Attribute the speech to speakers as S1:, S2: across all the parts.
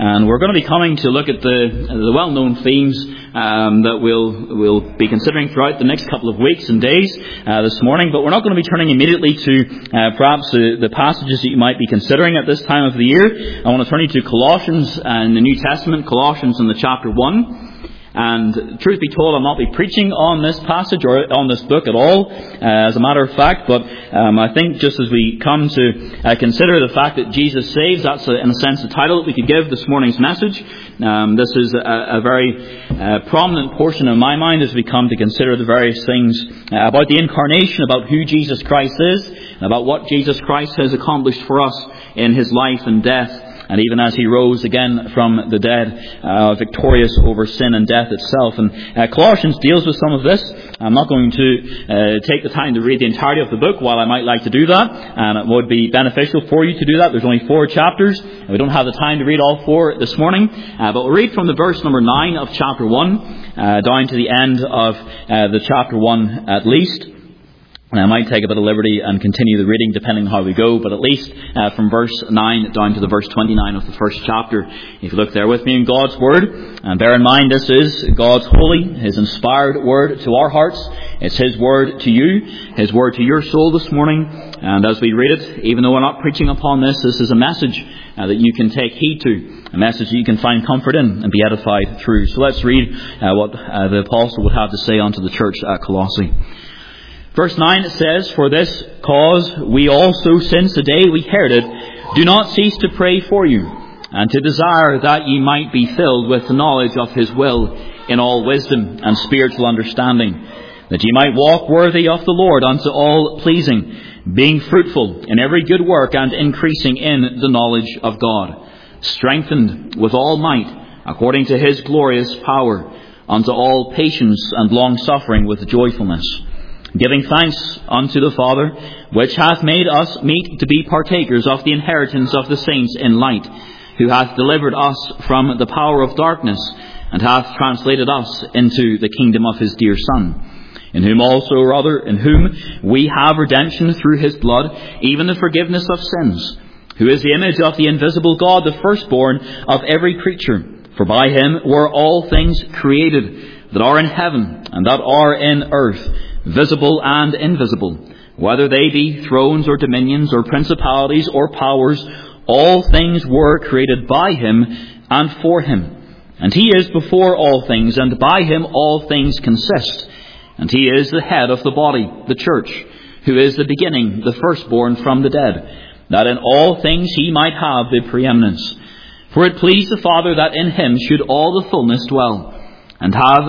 S1: And we're going to be coming to look at the well-known themes that we'll be considering throughout the next couple of weeks and days this morning. But we're not going to be turning immediately to perhaps the passages that you might be considering at this time of the year. I want to turn you to Colossians in the New Testament, Colossians in the chapter 1. And truth be told, I'll not be preaching on this passage or on this book at all, as a matter of fact. But I think just as we come to consider the fact that Jesus saves, that's in a sense the title that we could give this morning's message. This is a very prominent portion in my mind as we come to consider the various things about the incarnation, about who Jesus Christ is, and about what Jesus Christ has accomplished for us in His life and death. And even as He rose again from the dead, victorious over sin and death itself. And Colossians deals with some of this. I'm not going to take the time to read the entirety of the book, while I might like to do that. And it would be beneficial for you to do that. There's only 4 chapters. And we don't have the time to read all 4 this morning. But we'll read from the verse number 9 of chapter 1 down to the end of the chapter 1 at least. And I might take a bit of liberty and continue the reading depending on how we go, but at least from verse 9 down to the verse 29 of the first chapter. If you look there with me in God's Word, and bear in mind this is God's holy, His inspired Word to our hearts. It's His Word to you, His Word to your soul this morning. And as we read it, even though we're not preaching upon this, this is a message that you can take heed to, a message that you can find comfort in and be edified through. So let's read what the Apostle would have to say unto the church at Colossae. Verse 9 it says, "For this cause we also, since the day we heard it, do not cease to pray for you, and to desire that ye might be filled with the knowledge of His will in all wisdom and spiritual understanding, that ye might walk worthy of the Lord unto all pleasing, being fruitful in every good work and increasing in the knowledge of God, strengthened with all might according to His glorious power, unto all patience and long-suffering with joyfulness, giving thanks unto the Father, which hath made us meet to be partakers of the inheritance of the saints in light, who hath delivered us from the power of darkness, and hath translated us into the kingdom of His dear Son, in whom we have redemption through His blood, even the forgiveness of sins, who is the image of the invisible God, the firstborn of every creature. For by Him were all things created, that are in heaven and that are in earth, visible and invisible, whether they be thrones or dominions or principalities or powers. All things were created by Him and for Him. And He is before all things, and by Him all things consist. And He is the head of the body, the church, who is the beginning, the firstborn from the dead, that in all things He might have the preeminence. For it pleased the Father that in Him should all the fullness dwell, and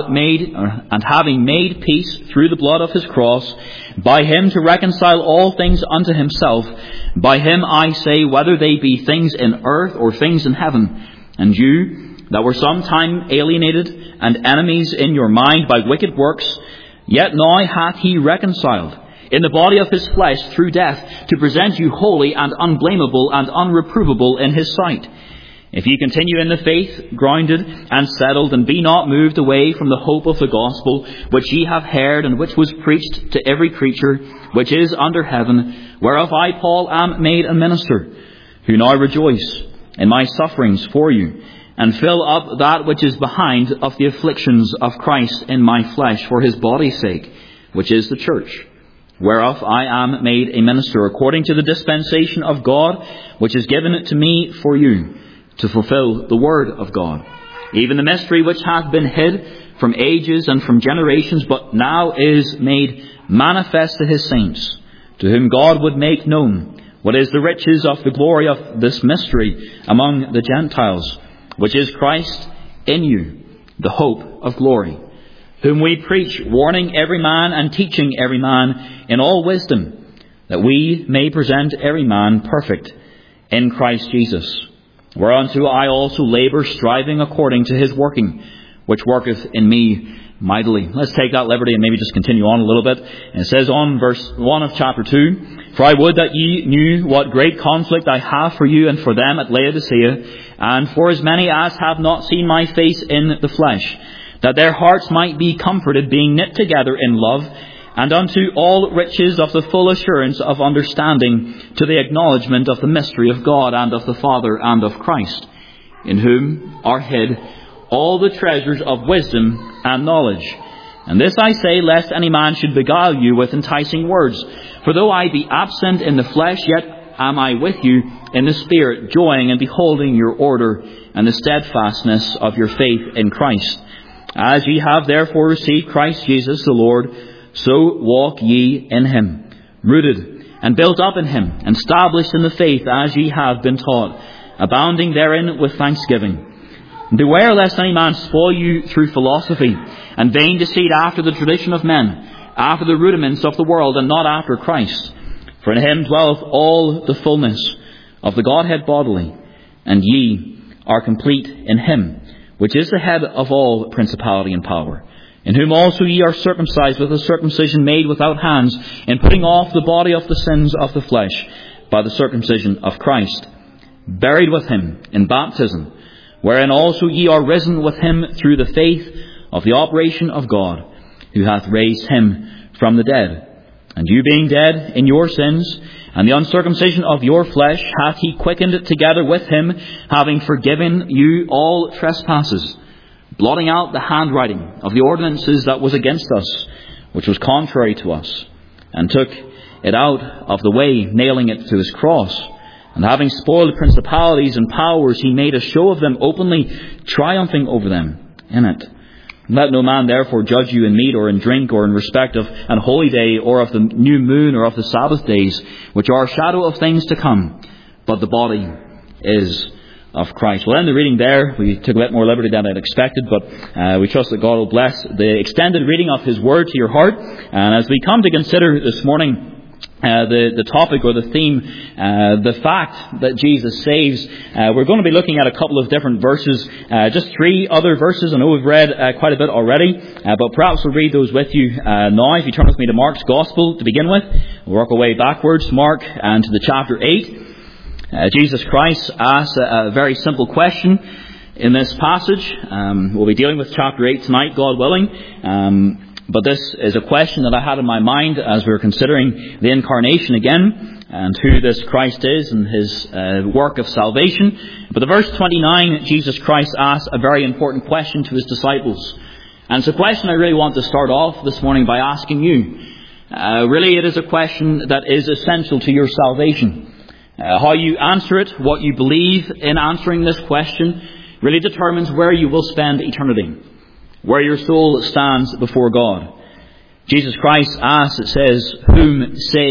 S1: having made peace through the blood of His cross, by Him to reconcile all things unto Himself. By Him, I say, whether they be things in earth or things in heaven. And you, that were sometime alienated and enemies in your mind by wicked works, yet now hath He reconciled in the body of His flesh through death, to present you holy and unblameable and unreprovable in His sight. If ye continue in the faith, grounded and settled, and be not moved away from the hope of the gospel, which ye have heard, and which was preached to every creature which is under heaven, whereof I, Paul, am made a minister, who now rejoice in my sufferings for you, and fill up that which is behind of the afflictions of Christ in my flesh for His body's sake, which is the church, whereof I am made a minister, according to the dispensation of God, which is given to me for you, to fulfill the word of God, even the mystery which hath been hid from ages and from generations, but now is made manifest to His saints, to whom God would make known what is the riches of the glory of this mystery among the Gentiles, which is Christ in you, the hope of glory, whom we preach, warning every man and teaching every man in all wisdom, that we may present every man perfect in Christ Jesus. Whereunto I also labour, striving according to His working, which worketh in me mightily. Let's take that liberty and maybe just continue on a little bit. And it says on verse 1 of chapter 2, "For I would that ye knew what great conflict I have for you and for them at Laodicea, and for as many as have not seen my face in the flesh, that their hearts might be comforted, being knit together in love, and unto all riches of the full assurance of understanding, to the acknowledgement of the mystery of God and of the Father and of Christ, in whom are hid all the treasures of wisdom and knowledge. And this I say, lest any man should beguile you with enticing words. For though I be absent in the flesh, yet am I with you in the Spirit, joying and beholding your order and the steadfastness of your faith in Christ. As ye have therefore received Christ Jesus the Lord, so walk ye in him, rooted and built up in him, and established in the faith as ye have been taught, abounding therein with thanksgiving. Beware lest any man spoil you through philosophy and vain deceit, after the tradition of men, after the rudiments of the world, and not after Christ. For in him dwelleth all the fullness of the Godhead bodily, and ye are complete in him, which is the head of all principality and power, in whom also ye are circumcised with a circumcision made without hands, in putting off the body of the sins of the flesh by the circumcision of Christ, buried with him in baptism, wherein also ye are risen with him through the faith of the operation of God, who hath raised him from the dead. And you being dead in your sins, and the uncircumcision of your flesh, hath he quickened together with him, having forgiven you all trespasses, blotting out the handwriting of the ordinances that was against us, which was contrary to us, and took it out of the way, nailing it to his cross. And having spoiled principalities and powers, he made a show of them openly, triumphing over them in it. Let no man therefore judge you in meat or in drink or in respect of an holy day or of the new moon or of the Sabbath days, which are a shadow of things to come, but the body is of Christ. We'll end the reading there. We took a bit more liberty than I'd expected, but we trust that God will bless the extended reading of His Word to your heart. And as we come to consider this morning the topic or the theme, the fact that Jesus saves, we're going to be looking at a couple of different verses, just 3 other verses. I know we've read quite a bit already, but perhaps we'll read those with you now. If you turn with me to Mark's Gospel to begin with, we'll work our way backwards, Mark, and to the chapter 8. Jesus Christ asks a very simple question in this passage. We'll be dealing with chapter 8 tonight, God willing. But this is a question that I had in my mind as we were considering the incarnation again, and who this Christ is and his work of salvation. But the verse 29, Jesus Christ asks a very important question to his disciples. And it's a question I really want to start off this morning by asking you. Really, it is a question that is essential to your salvation. How you answer it, what you believe in answering this question, really determines where you will spend eternity, where your soul stands before God. Jesus Christ asks, it says, "Whom say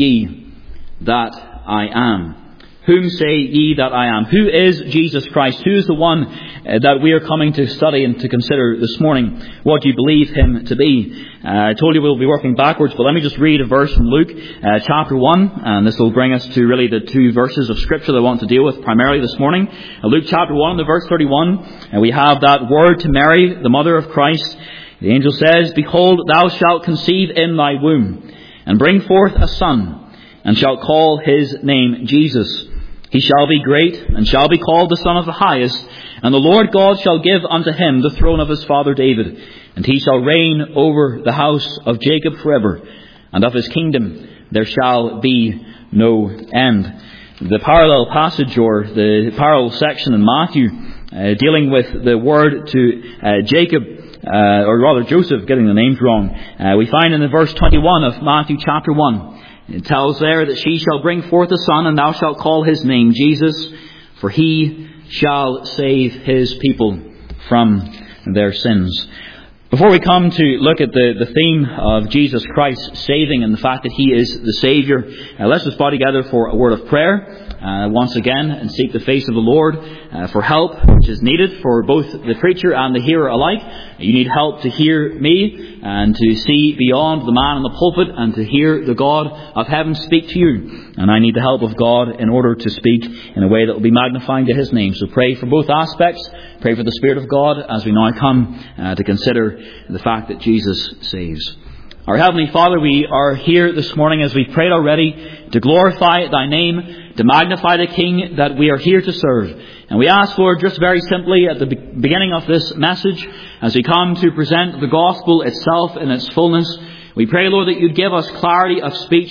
S1: ye that I am?" Whom say ye that I am? Who is Jesus Christ? Who is the one that we are coming to study and to consider this morning? What do you believe him to be? I told you we'll be working backwards, but let me just read a verse from Luke chapter 1, and this will bring us to really the 2 verses of Scripture that I want to deal with primarily this morning. Luke chapter 1, the verse 31, and we have that word to Mary, the mother of Christ. The angel says, "Behold, thou shalt conceive in thy womb, and bring forth a son, and shalt call his name Jesus. He shall be great, and shall be called the Son of the Highest. And the Lord God shall give unto him the throne of his father David. And he shall reign over the house of Jacob forever. And of his kingdom there shall be no end." The parallel passage, or the parallel section in Matthew, dealing with the word to Jacob, or rather Joseph, getting the names wrong, we find in the verse 21 of Matthew chapter 1. It tells there that she shall bring forth a son, and thou shalt call his name Jesus, for he shall save his people from their sins. Before we come to look at the theme of Jesus Christ saving and the fact that he is the Saviour, let's just bow together for a word of prayer once again and seek the face of the Lord for help, which is needed for both the preacher and the hearer alike. You need help to hear me and to see beyond the man in the pulpit and to hear the God of heaven speak to you. And I need the help of God in order to speak in a way that will be magnifying to his name. So pray for both aspects. Pray for the Spirit of God as we now come to consider the fact that Jesus saves. Our Heavenly Father, we are here this morning, as we prayed already, to glorify thy name, to magnify the King that we are here to serve. And we ask, Lord, just very simply at the beginning of this message, as we come to present the gospel itself in its fullness, we pray, Lord, that you'd give us clarity of speech,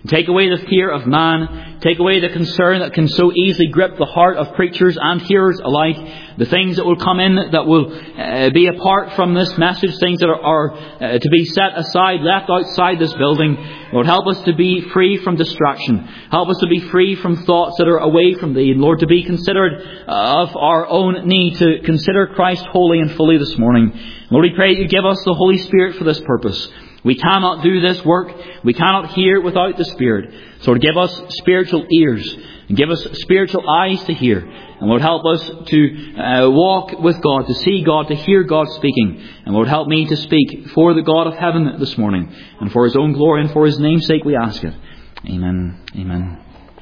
S1: Take away the fear of man. Take away the concern that can so easily grip the heart of preachers and hearers alike. The things that will come in that will be apart from this message, things that are to be set aside, left outside this building. Lord, help us to be free from distraction. Help us to be free from thoughts that are away from Thee. And Lord, to be considerate of our own need to consider Christ wholly and fully this morning. Lord, we pray that You give us the Holy Spirit for this purpose. We cannot do this work. We cannot hear without the Spirit. So Lord, give us spiritual ears and give us spiritual eyes to hear. And Lord, help us to walk with God, to see God, to hear God speaking. And Lord, help me to speak for the God of heaven this morning. And for His own glory and for His name's sake we ask it. Amen. Amen.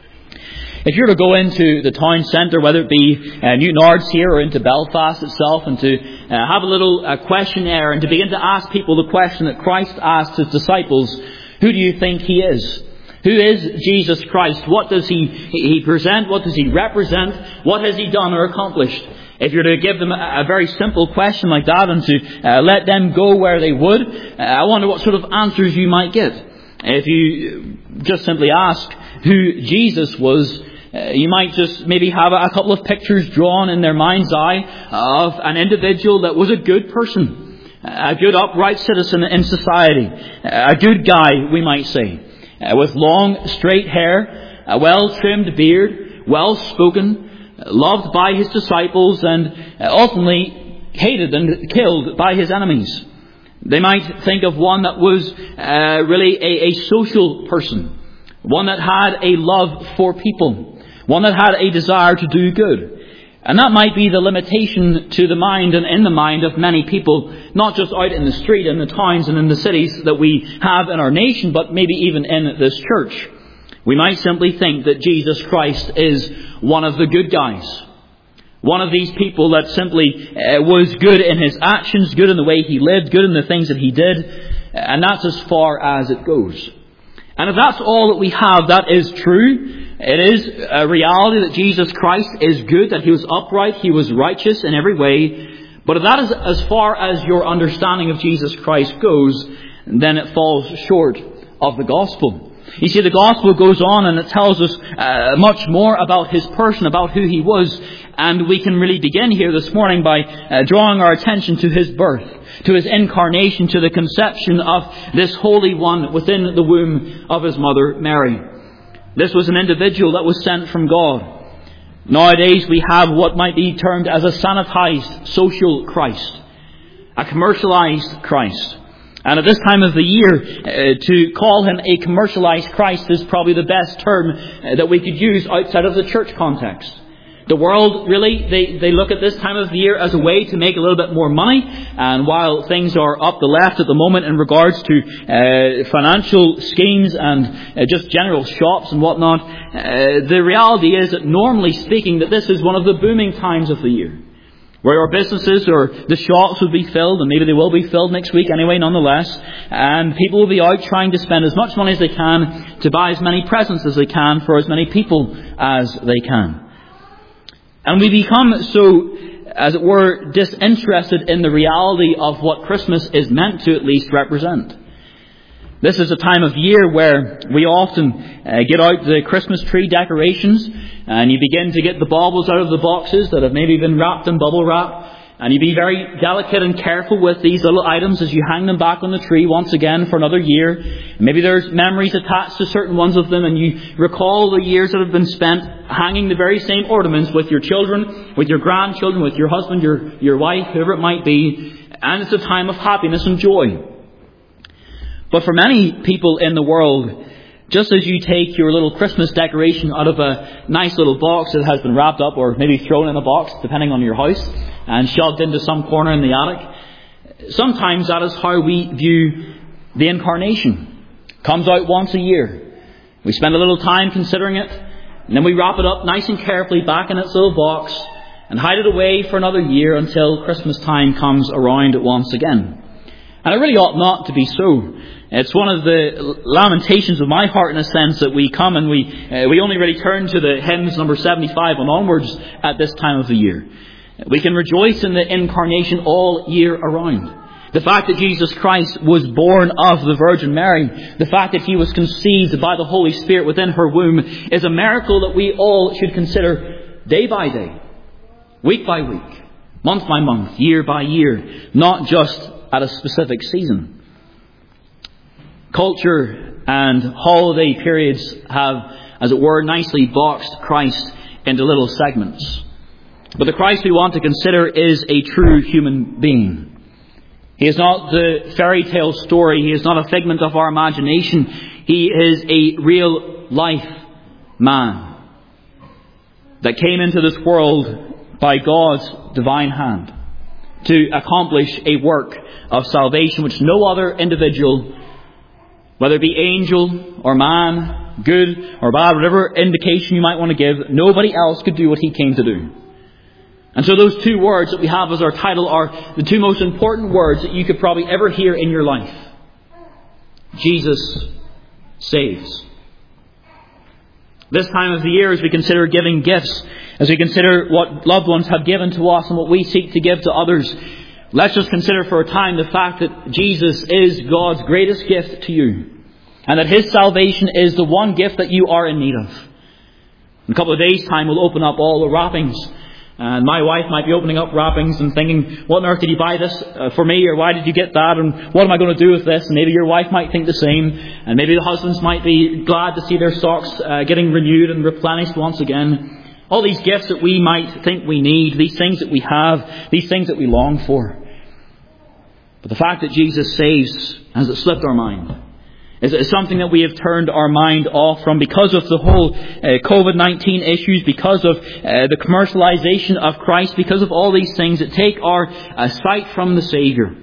S1: If you were to go into the town centre, whether it be Newton Ards here or into Belfast itself, and to have a little questionnaire and to begin to ask people the question that Christ asked His disciples, who do you think He is? Who is Jesus Christ? What does He present? What does He represent? What has He done or accomplished? If you're to give them a very simple question like that and to let them go where they would, I wonder what sort of answers you might get. If you just simply ask who Jesus was, you might just maybe have a couple of pictures drawn in their mind's eye of an individual that was a good person, a good upright citizen in society, a good guy, we might say, with long straight hair, a well-trimmed beard, well-spoken, loved by his disciples, and ultimately hated and killed by his enemies. They might think of one that was really a social person, one that had a love for people, one that had a desire to do good. And that might be the limitation to the mind and in the mind of many people, not just out in the street, in the towns and in the cities that we have in our nation, but maybe even in this church. We might simply think that Jesus Christ is one of the good guys. One of these people that simply was good in his actions, good in the way he lived, good in the things that he did. And that's as far as it goes. And if that's all that we have, that is true. It is a reality that Jesus Christ is good, that He was upright, He was righteous in every way. But if that is as far as your understanding of Jesus Christ goes, then it falls short of the gospel. You see, the gospel goes on and it tells us much more about His person, about who He was. And we can really begin here this morning by drawing our attention to His birth, to His incarnation, to the conception of this Holy One within the womb of His mother Mary. This was an individual that was sent from God. Nowadays we have what might be termed as a sanitized social Christ, a commercialized Christ. And at this time of the year, to call Him a commercialized Christ is probably the best term that we could use outside of the church context. The world, really, they look at this time of the year as a way to make a little bit more money. And while things are up the left at the moment in regards to financial schemes and just general shops and whatnot, the reality is that normally speaking that this is one of the booming times of the year, where our businesses or the shops will be filled, and maybe they will be filled next week anyway nonetheless, and people will be out trying to spend as much money as they can to buy as many presents as they can for as many people as they can. And we become so, as it were, disinterested in the reality of what Christmas is meant to at least represent. This is a time of year where we often get out the Christmas tree decorations, and you begin to get the baubles out of the boxes that have maybe been wrapped in bubble wrap. And you be very delicate and careful with these little items as you hang them back on the tree once again for another year. Maybe there's memories attached to certain ones of them, and you recall the years that have been spent hanging the very same ornaments with your children, with your grandchildren, with your husband, your wife, whoever it might be. And it's a time of happiness and joy. But for many people in the world, just as you take your little Christmas decoration out of a nice little box that has been wrapped up or maybe thrown in a box, depending on your house, and shoved into some corner in the attic, sometimes that is how we view the incarnation. It comes out once a year. We spend a little time considering it, and then we wrap it up nice and carefully back in its little box and hide it away for another year until Christmas time comes around once again. And it really ought not to be so. It's one of the lamentations of my heart in a sense that we come and we only really turn to the hymns number 75 and onwards at this time of the year. We can rejoice in the incarnation all year around. The fact that Jesus Christ was born of the Virgin Mary, the fact that He was conceived by the Holy Spirit within her womb, is a miracle that we all should consider day by day, week by week, month by month, year by year, not just at a specific season. Culture and holiday periods have, as it were, nicely boxed Christ into little segments. But the Christ we want to consider is a true human being. He is not the fairy tale story. He is not a figment of our imagination. He is a real life man that came into this world by God's divine hand to accomplish a work of salvation which no other individual, whether it be angel or man, good or bad, whatever indication you might want to give, nobody else could do what He came to do. And so those two words that we have as our title are the two most important words that you could probably ever hear in your life. Jesus saves. This time of the year, as we consider giving gifts, as we consider what loved ones have given to us and what we seek to give to others, let's just consider for a time the fact that Jesus is God's greatest gift to you, and that His salvation is the one gift that you are in need of. In a couple of days' time, we'll open up all the wrappings. And my wife might be opening up wrappings and thinking, what on earth did you buy this for me? Or why did you get that? And what am I going to do with this? And maybe your wife might think the same. And maybe the husbands might be glad to see their stocks getting renewed and replenished once again. All these gifts that we might think we need, these things that we have, these things that we long for. But the fact that Jesus saves, has it slipped our mind? Is it something that we have turned our mind off from because of the whole COVID-19 issues, because of the commercialization of Christ, because of all these things that take our sight from the Saviour?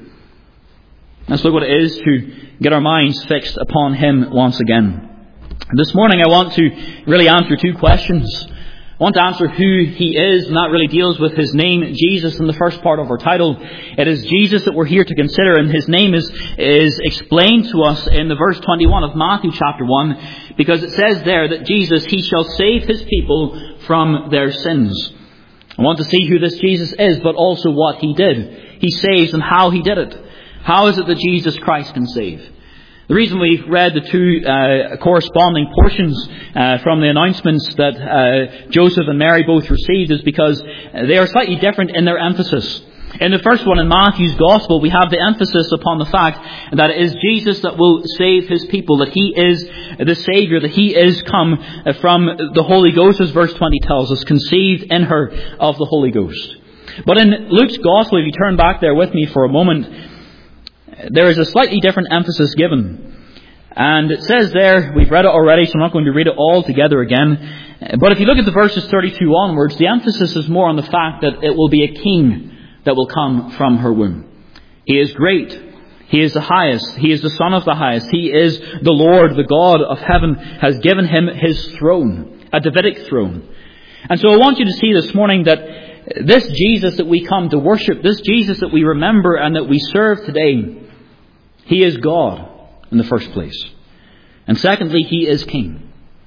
S1: Let's look what it is to get our minds fixed upon Him once again. This morning I want to really answer two questions. I want to answer who He is, and that really deals with His name, Jesus, in the first part of our title. It is Jesus that we're here to consider, and His name is explained to us in the verse 21 of Matthew chapter 1, because it says there that Jesus, He shall save His people from their sins. I want to see who this Jesus is, but also what He did. He saves and how He did it. How is it that Jesus Christ can save? The reason we've read the two corresponding portions from the announcements that Joseph and Mary both received is because they are slightly different in their emphasis. In the first one, in Matthew's Gospel, we have the emphasis upon the fact that it is Jesus that will save His people, that He is the Saviour, that He is come from the Holy Ghost, as verse 20 tells us, conceived in her of the Holy Ghost. But in Luke's Gospel, if you turn back there with me for a moment, there is a slightly different emphasis given. And it says there, we've read it already, so I'm not going to read it all together again. But if you look at the verses 32 onwards, the emphasis is more on the fact that it will be a king that will come from her womb. He is great. He is the highest. He is the Son of the highest. He is the Lord, the God of heaven, has given Him His throne, a Davidic throne. And so I want you to see this morning that this Jesus that we come to worship, this Jesus that we remember and that we serve today, He is God in the first place. And secondly, He is King.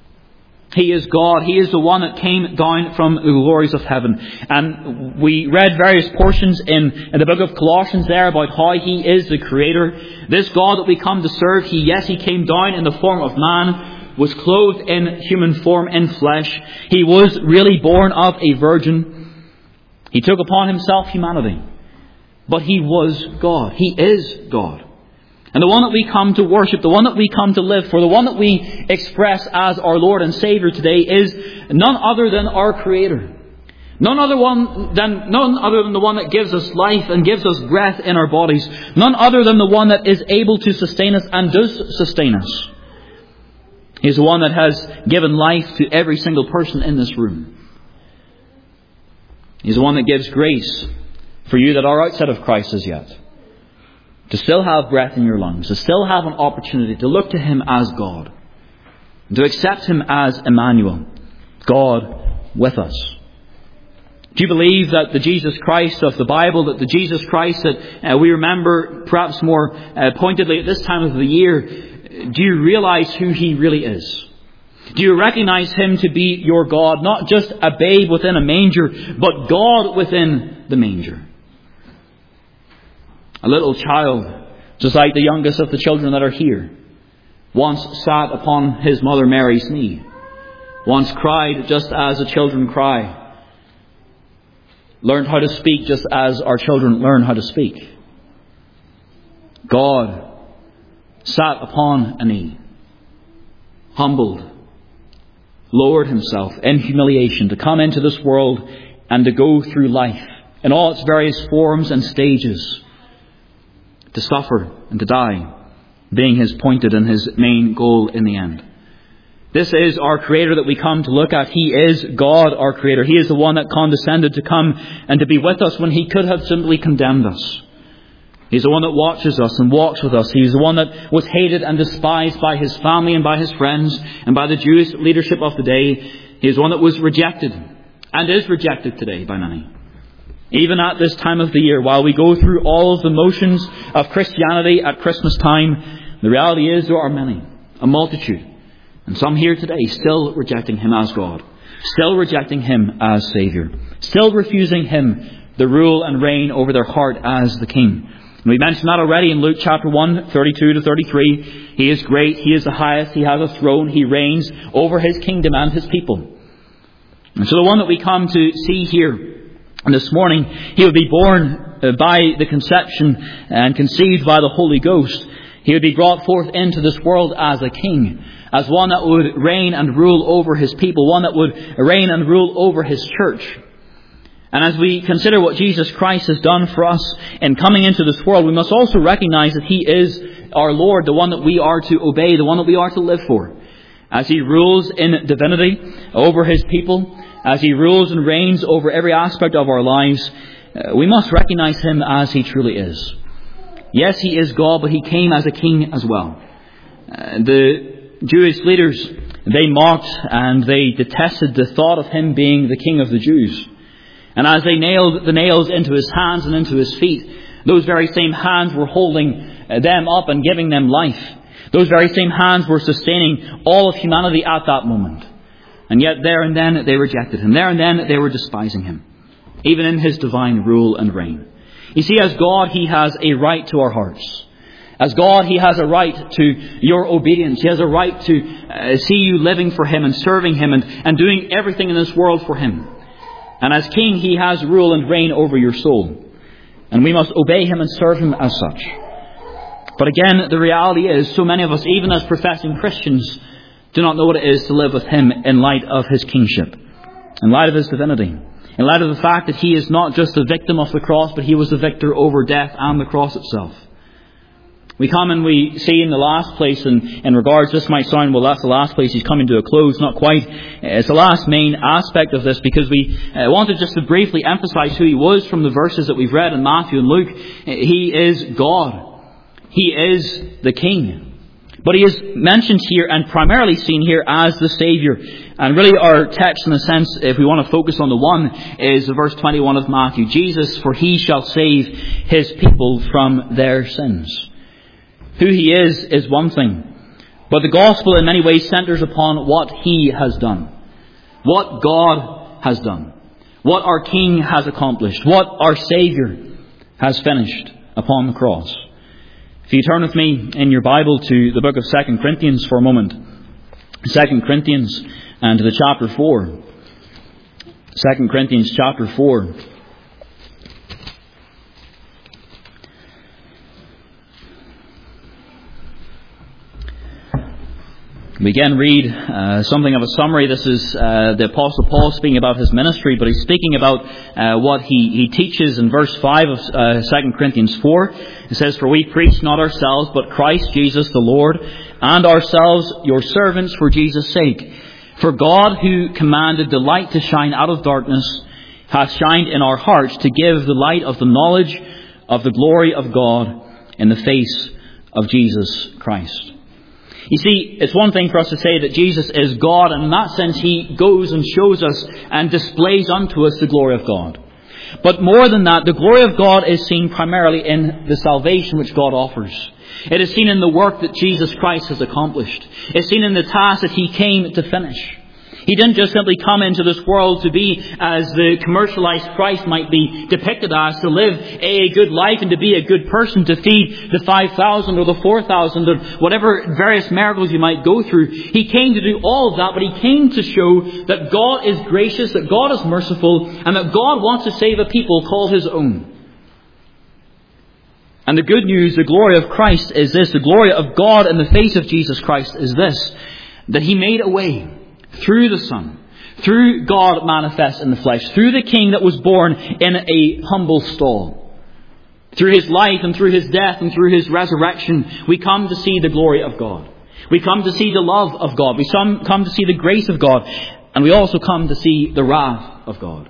S1: He is God. He is the one that came down from the glories of heaven. And we read various portions in the book of Colossians there about how He is the Creator. This God that we come to serve, He came down in the form of man, was clothed in human form, in flesh. He was really born of a virgin. He took upon Himself humanity. But He was God. He is God. And the one that we come to worship, the one that we come to live for, the one that we express as our Lord and Saviour today is none other than our Creator. None other than the one that gives us life and gives us breath in our bodies. None other than the one that is able to sustain us and does sustain us. He is the one that has given life to every single person in this room. He is the one that gives grace for you that are outside of Christ as yet. To still have breath in your lungs, to still have an opportunity to look to Him as God, to accept Him as Emmanuel, God with us. Do you believe that the Jesus Christ of the Bible, that the Jesus Christ that we remember perhaps more pointedly at this time of the year, do you realize who He really is? Do you recognize Him to be your God, not just a babe within a manger, but God within the manger? A little child, just like the youngest of the children that are here, once sat upon his mother Mary's knee, once cried just as the children cry, learned how to speak just as our children learn how to speak. God sat upon a knee, humbled, lowered himself in humiliation to come into this world and to go through life in all its various forms and stages, to suffer and to die, being his pointed and his main goal in the end. This is our Creator that we come to look at. He is God, our Creator. He is the one that condescended to come and to be with us when he could have simply condemned us. He's the one that watches us and walks with us. He's the one that was hated and despised by his family and by his friends and by the Jewish leadership of the day. He is the one that was rejected and is rejected today by many. Even at this time of the year, while we go through all of the motions of Christianity at Christmas time, the reality is there are many, a multitude, and some here today still rejecting him as God, still rejecting him as Saviour, still refusing him the rule and reign over their heart as the King. And we mentioned that already in Luke chapter 1, 32 to 33. He is great, he is the highest, he has a throne, he reigns over his kingdom and his people. And so the one that we come to see here this morning, he would be born by the conception and conceived by the Holy Ghost. He would be brought forth into this world as a king, as one that would reign and rule over his people, one that would reign and rule over his church. And as we consider what Jesus Christ has done for us in coming into this world, we must also recognize that he is our Lord, the one that we are to obey, the one that we are to live for. As he rules in divinity over his people, as he rules and reigns over every aspect of our lives, we must recognize him as he truly is. Yes, he is God, but he came as a king as well. The Jewish leaders, they mocked and they detested the thought of him being the King of the Jews. And as they nailed the nails into his hands and into his feet, those very same hands were holding them up and giving them life. Those very same hands were sustaining all of humanity at that moment. And yet there and then they rejected him. There and then they were despising him, even in his divine rule and reign. You see, as God, he has a right to our hearts. As God, he has a right to your obedience. He has a right to see you living for him and serving him and doing everything in this world for him. And as king, he has rule and reign over your soul. And we must obey him and serve him as such. But again, the reality is, so many of us, even as professing Christians, do not know what it is to live with him in light of his kingship, in light of his divinity, in light of the fact that he is not just the victim of the cross, but he was the victor over death and the cross itself. We come and we see in the last place, and in regards, this might sound, well, that's the last place he's coming to a close. Not quite. It's the last main aspect of this, because we wanted just to briefly emphasize who he was from the verses that we've read in Matthew and Luke. He is God. He is the King. But he is mentioned here and primarily seen here as the Saviour. And really our text, in a sense, if we want to focus on the one, is verse 21 of Matthew. Jesus, for he shall save his people from their sins. Who he is one thing. But the gospel in many ways centres upon what he has done. What God has done. What our King has accomplished. What our Saviour has finished upon the cross. If you turn with me in your Bible to the book of 2 Corinthians for a moment. 2 Corinthians and to the chapter 4. 2 Corinthians chapter 4. We again read something of a summary. This is the Apostle Paul speaking about his ministry, but he's speaking about what he teaches in verse 5 of 2 Corinthians 4. It says, for we preach not ourselves, but Christ Jesus the Lord, and ourselves your servants for Jesus' sake. For God, who commanded the light to shine out of darkness, hath shined in our hearts to give the light of the knowledge of the glory of God in the face of Jesus Christ. You see, it's one thing for us to say that Jesus is God, and in that sense he goes and shows us and displays unto us the glory of God. But more than that, the glory of God is seen primarily in the salvation which God offers. It is seen in the work that Jesus Christ has accomplished. It's seen in the task that he came to finish. He didn't just simply come into this world to be as the commercialized Christ might be depicted as, to live a good life and to be a good person, to feed the 5,000 or the 4,000 or whatever various miracles you might go through. He came to do all of that, but He came to show that God is gracious, that God is merciful, and that God wants to save a people called His own. And the good news, the glory of Christ is this, the glory of God in the face of Jesus Christ is this, that He made a way through the Son, through God manifest in the flesh, through the King that was born in a humble stall. Through His life and through His death and through His resurrection, we come to see the glory of God. We come to see the love of God. We come to see the grace of God. And we also come to see the wrath of God.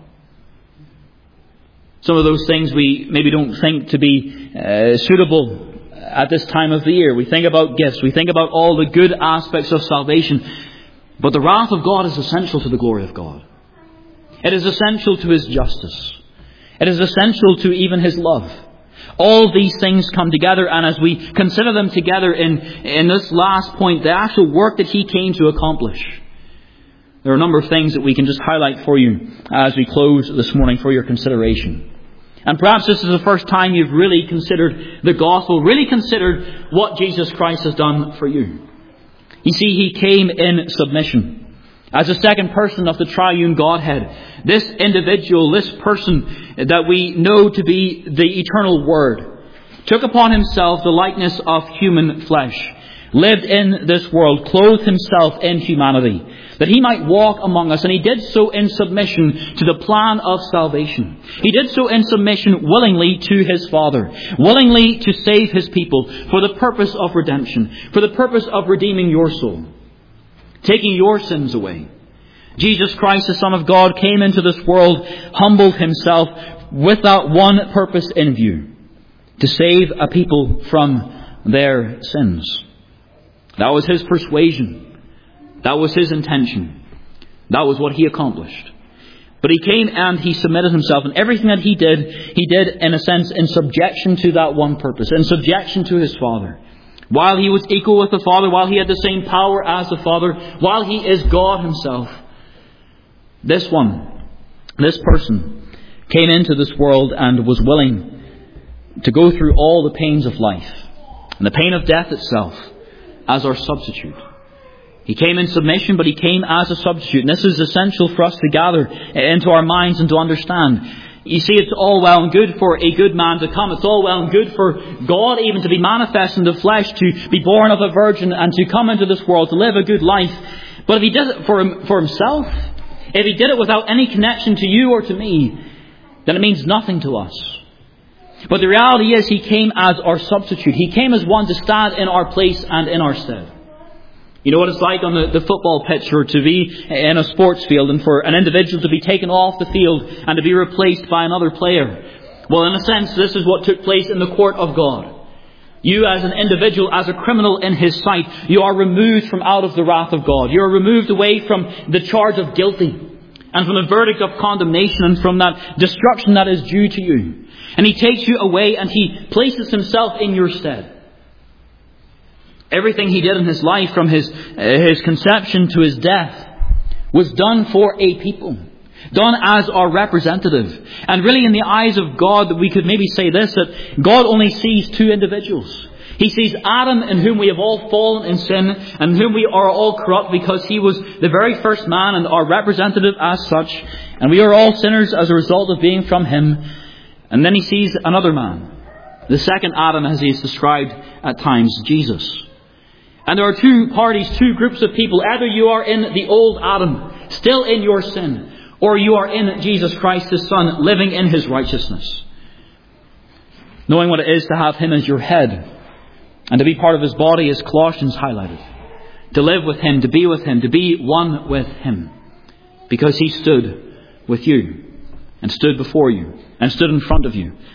S1: Some of those things we maybe don't think to be suitable at this time of the year. We think about gifts. We think about all the good aspects of salvation. But the wrath of God is essential to the glory of God. It is essential to His justice. It is essential to even His love. All these things come together, and as we consider them together in this last point, the actual work that He came to accomplish, there are a number of things that we can just highlight for you as we close this morning for your consideration. And perhaps this is the first time you've really considered the gospel, really considered what Jesus Christ has done for you. You see, He came in submission. As the second person of the triune Godhead, this individual, this person that we know to be the eternal Word, took upon Himself the likeness of human flesh, lived in this world, clothed Himself in humanity, that He might walk among us. And He did so in submission to the plan of salvation. He did so in submission willingly to His Father, willingly to save His people for the purpose of redemption, for the purpose of redeeming your soul, taking your sins away. Jesus Christ, the Son of God, came into this world, humbled Himself with that one purpose in view, to save a people from their sins. That was His persuasion. That was His intention. That was what He accomplished. But He came and He submitted Himself, and everything that He did in a sense in subjection to that one purpose, in subjection to His Father. While He was equal with the Father, while He had the same power as the Father, while He is God Himself, this person came into this world and was willing to go through all the pains of life and the pain of death itself as our substitute. He came in submission, but He came as a substitute. And this is essential for us to gather into our minds and to understand. You see, it's all well and good for a good man to come. It's all well and good for God even to be manifest in the flesh, to be born of a virgin and to come into this world, to live a good life. But if He did it for Himself, if He did it without any connection to you or to me, then it means nothing to us. But the reality is He came as our substitute. He came as one to stand in our place and in our stead. You know what it's like on the football pitch, or to be in a sports field, and for an individual to be taken off the field and to be replaced by another player. Well, in a sense, this is what took place in the court of God. You as an individual, as a criminal in His sight, you are removed from out of the wrath of God. You are removed away from the charge of guilty and from the verdict of condemnation and from that destruction that is due to you. And He takes you away and He places Himself in your stead. Everything He did in His life, from His conception to His death, was done for a people. Done as our representative. And really in the eyes of God, we could maybe say this, that God only sees two individuals. He sees Adam, in whom we have all fallen in sin, and in whom we are all corrupt, because he was the very first man and our representative as such. And we are all sinners as a result of being from him. And then He sees another man, the second Adam, as he is described at times, Jesus. And there are two parties, two groups of people. Either you are in the old Adam, still in your sin, or you are in Jesus Christ, His Son, living in His righteousness. Knowing what it is to have Him as your head, and to be part of His body, as Colossians highlighted. To live with Him, to be with Him, to be one with Him. Because He stood with you, and stood before you, and stood in front of you.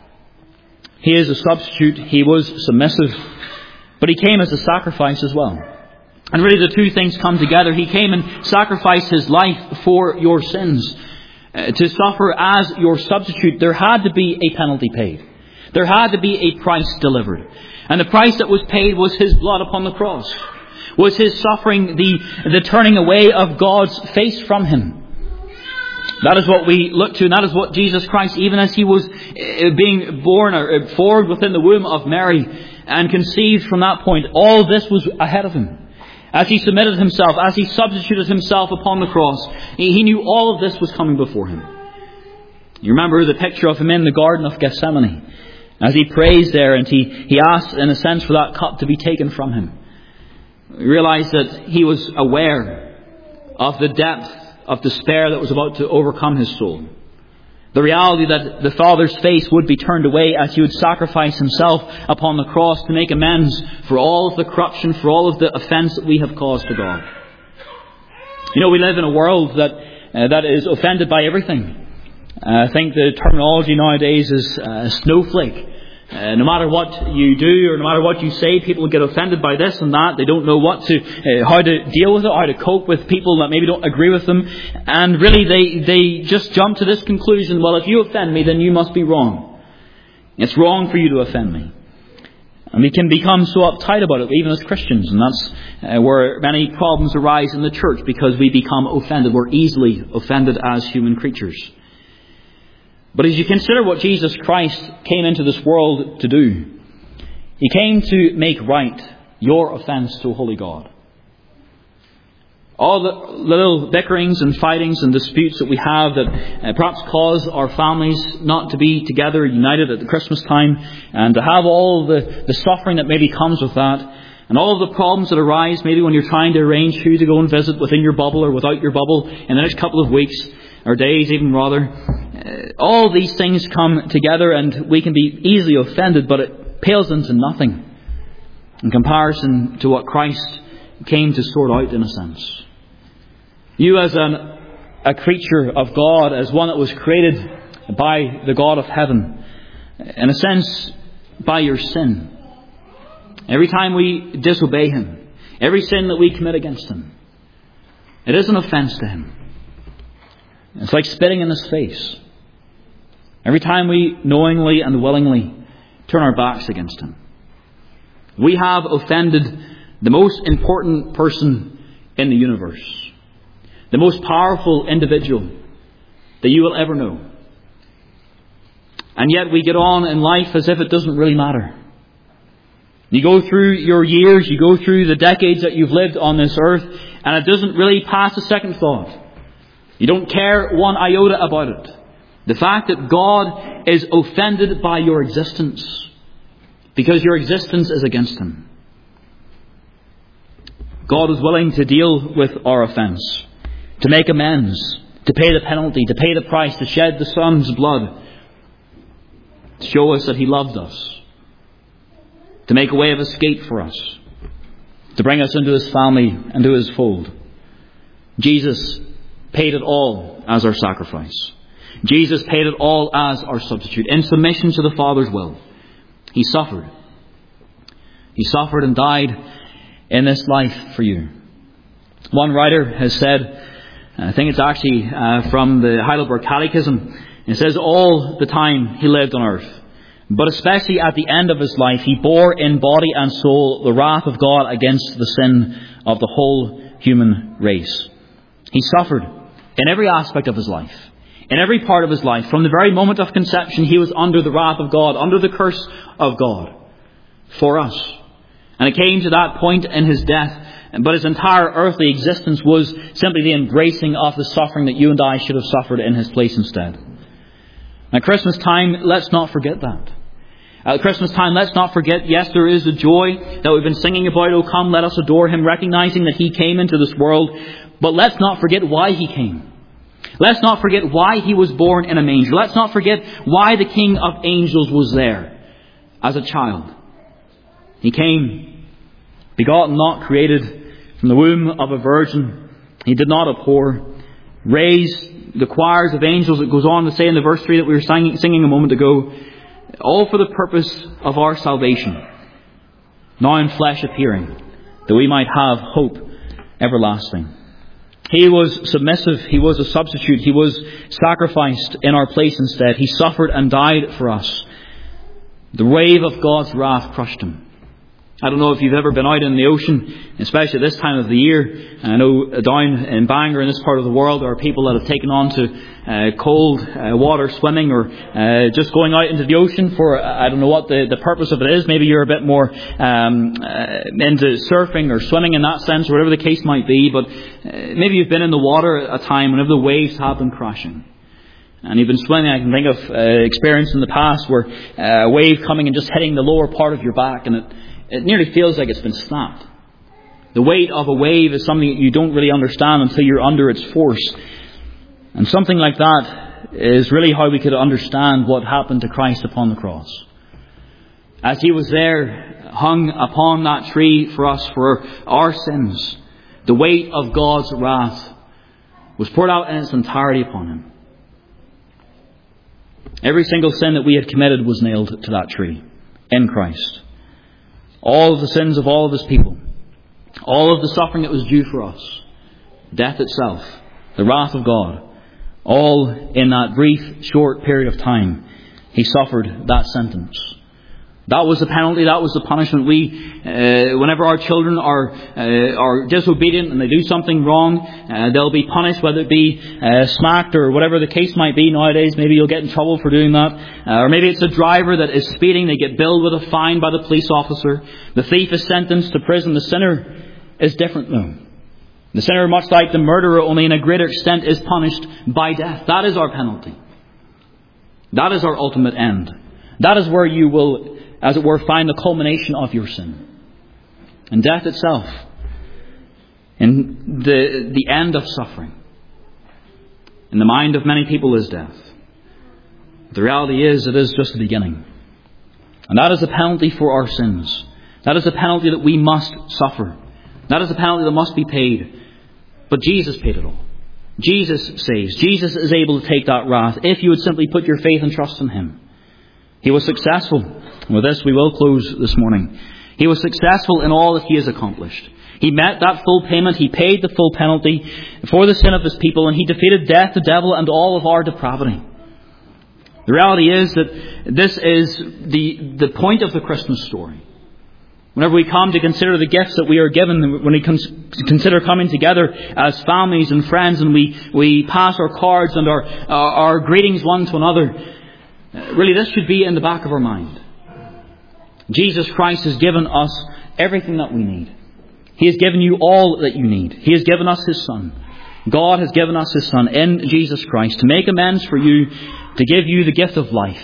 S1: He is a substitute. He was submissive. But He came as a sacrifice as well. And really the two things come together. He came and sacrificed His life for your sins. To suffer as your substitute, there had to be a penalty paid. There had to be a price delivered. And the price that was paid was His blood upon the cross. Was his suffering the turning away of God's face from him? That is what we look to, and that is what Jesus Christ, even as he was being born or formed within the womb of Mary and conceived from that point, all this was ahead of him. As he submitted himself, as he substituted himself upon the cross, he knew all of this was coming before him. You remember the picture of him in the Garden of Gethsemane, as he prays there and he asks, in a sense, for that cup to be taken from him. You realize that he was aware of the depth of despair that was about to overcome his soul. The reality that the Father's face would be turned away as he would sacrifice himself upon the cross to make amends for all of the corruption, for all of the offence that we have caused to God. You know, we live in a world that is offended by everything. I think the terminology nowadays is snowflake. No matter what you do or no matter what you say, people get offended by this and that. They don't know how to deal with it, how to cope with people that maybe don't agree with them. And really they just jump to this conclusion, well, if you offend me, then you must be wrong. It's wrong for you to offend me. And we can become so uptight about it, even as Christians. And that's where many problems arise in the church, because we become offended. We're easily offended as human creatures. But as you consider what Jesus Christ came into this world to do, He came to make right your offence to a holy God. All the little bickerings and fightings and disputes that we have that perhaps cause our families not to be together, united at the Christmas time, and to have all the suffering that maybe comes with that, and all of the problems that arise maybe when you're trying to arrange who to go and visit within your bubble or without your bubble in the next couple of weeks, or days even rather. All these things come together and we can be easily offended, but it pales into nothing in comparison to what Christ came to sort out, in a sense. You as a creature of God, as one that was created by the God of heaven, in a sense by your sin. Every time we disobey Him, every sin that we commit against Him, it is an offence to Him. It's like spitting in His face. Every time we knowingly and willingly turn our backs against Him, we have offended the most important person in the universe, the most powerful individual that you will ever know. And yet we get on in life as if it doesn't really matter. You go through your years, you go through the decades that you've lived on this earth, and it doesn't really pass a second thought. You don't care one iota about it. The fact that God is offended by your existence because your existence is against Him. God is willing to deal with our offence, to make amends, to pay the penalty, to pay the price, to shed the Son's blood, to show us that He loved us, to make a way of escape for us, to bring us into His family and to His fold. Jesus paid it all as our sacrifice. Jesus paid it all as our substitute, in submission to the Father's will. He suffered. He suffered and died in this life for you. One writer has said, I think it's actually from the Heidelberg Catechism, it says, all the time He lived on earth, but especially at the end of His life, He bore in body and soul the wrath of God against the sin of the whole human race. He suffered in every aspect of His life. In every part of His life, from the very moment of conception, He was under the wrath of God, under the curse of God, for us. And it came to that point in His death, but His entire earthly existence was simply the embracing of the suffering that you and I should have suffered in His place instead. At Christmas time, let's not forget that. At Christmas time, let's not forget, yes, there is the joy that we've been singing about, oh come, let us adore Him, recognizing that He came into this world, but let's not forget why He came. Let's not forget why He was born in a manger. Let's not forget why the King of Angels was there as a child. He came, begotten, not created, from the womb of a virgin. He did not abhor, raised the choirs of angels, it goes on to say in the verse 3 that we were singing a moment ago, all for the purpose of our salvation, now in flesh appearing, that we might have hope everlasting. He was submissive. He was a substitute. He was sacrificed in our place instead. He suffered and died for us. The wave of God's wrath crushed Him. I don't know if you've ever been out in the ocean, especially at this time of the year. I know down in Bangor, in this part of the world, there are people that have taken on to cold water swimming, or just going out into the ocean for, I don't know what the purpose of it is. Maybe you're a bit more into surfing or swimming in that sense, or whatever the case might be. But maybe you've been in the water at a time whenever the waves have been crashing. And you've been swimming. I can think of experience in the past where a wave coming and just hitting the lower part of your back, and it nearly feels like it's been snapped. The weight of a wave is something that you don't really understand until you're under its force. And something like that is really how we could understand what happened to Christ upon the cross. As He was there, hung upon that tree for us, for our sins, the weight of God's wrath was poured out in its entirety upon Him. Every single sin that we had committed was nailed to that tree in Christ. All of the sins of all of His people. All of the suffering that was due for us. Death itself. The wrath of God. All in that brief, short period of time, He suffered that sentence. That was the penalty. That was the punishment. Whenever our children are disobedient and they do something wrong, they'll be punished, whether it be smacked or whatever the case might be nowadays. Maybe you'll get in trouble for doing that. Or maybe it's a driver that is speeding. They get billed with a fine by the police officer. The thief is sentenced to prison. The sinner is different though. The sinner, much like the murderer, only in a greater extent, is punished by death. That is our penalty. That is our ultimate end. That is where you will, as it were, find the culmination of your sin. And death itself. And the end of suffering. In the mind of many people is death. The reality is, it is just the beginning. And that is the penalty for our sins. That is the penalty that we must suffer. That is the penalty that must be paid. But Jesus paid it all. Jesus saves. Jesus is able to take that wrath if you would simply put your faith and trust in Him. He was successful. With this we will close this morning. He was successful in all that He has accomplished. He met that full payment. He paid the full penalty for the sin of His people, and He defeated death, the devil, and all of our depravity. The reality is that this is the point of the Christmas story. Whenever we come to consider the gifts that we are given, when we consider coming together as families and friends, and we pass our cards and our greetings one to another, really this should be in the back of our mind. Jesus Christ has given us everything that we need. He has given you all that you need. He has given us His Son. God has given us His Son in Jesus Christ to make amends for you, to give you the gift of life.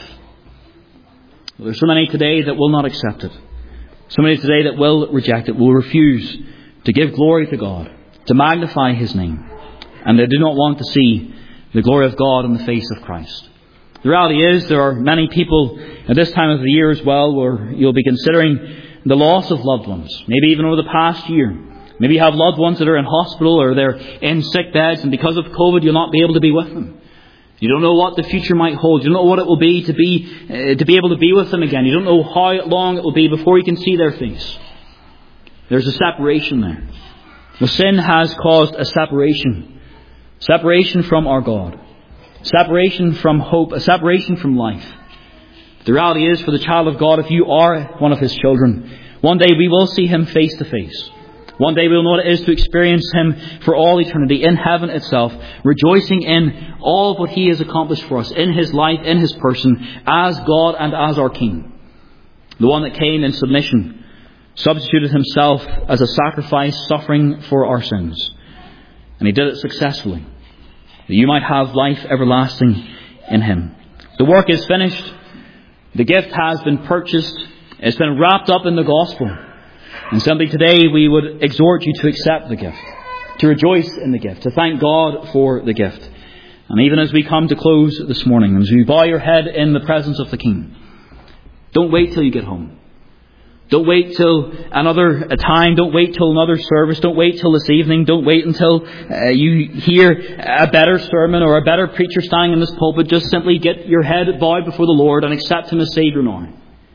S1: There's so many today that will not accept it. So many today that will reject it, will refuse to give glory to God, to magnify His name. And they do not want to see the glory of God in the face of Christ. The reality is there are many people at this time of the year as well where you'll be considering the loss of loved ones. Maybe even over the past year. Maybe you have loved ones that are in hospital or they're in sick beds, and because of COVID you'll not be able to be with them. You don't know what the future might hold. You don't know what it will be to be able to be with them again. You don't know how long it will be before you can see their face. There's a separation there. The sin has caused a separation. Separation from our God. Separation from hope. A separation from life. The reality is, for the child of God, if you are one of His children, one day we will see Him face to face. One day we'll know what it is to experience Him for all eternity in heaven itself, rejoicing in all of what He has accomplished for us, in His life, in His person, as God and as our King. The one that came in submission, substituted Himself as a sacrifice, suffering for our sins. And He did it successfully, that you might have life everlasting in Him. The work is finished. The gift has been purchased. It's been wrapped up in the gospel. And simply today we would exhort you to accept the gift, to rejoice in the gift, to thank God for the gift. And even as we come to close this morning, as you bow your head in the presence of the King, don't wait till you get home. Don't wait till another time. Don't wait till another service. Don't wait till this evening. Don't wait until you hear a better sermon or a better preacher standing in this pulpit. Just simply get your head bowed before the Lord and accept Him as Saviour now.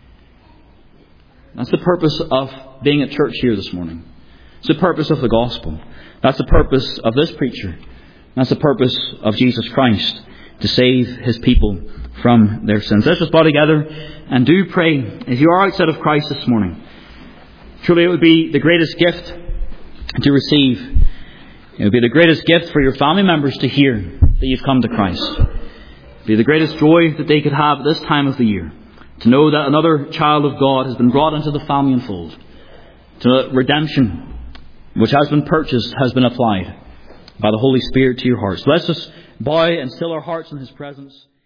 S1: That's the purpose of being at church here this morning. It's the purpose of the gospel. That's the purpose of this preacher. That's the purpose of Jesus Christ, to save His people from their sins. Let's just bow together and do pray. If you are outside of Christ this morning, Truly it would be the greatest gift to receive. It would be the greatest gift for your family members to hear that you've come to Christ. It would be the greatest joy that they could have at this time of the year, to know that another child of God has been brought into the family and fold. To know that redemption, which has been purchased, has been applied by the Holy Spirit to your hearts. Let's just bow and still our hearts in His presence.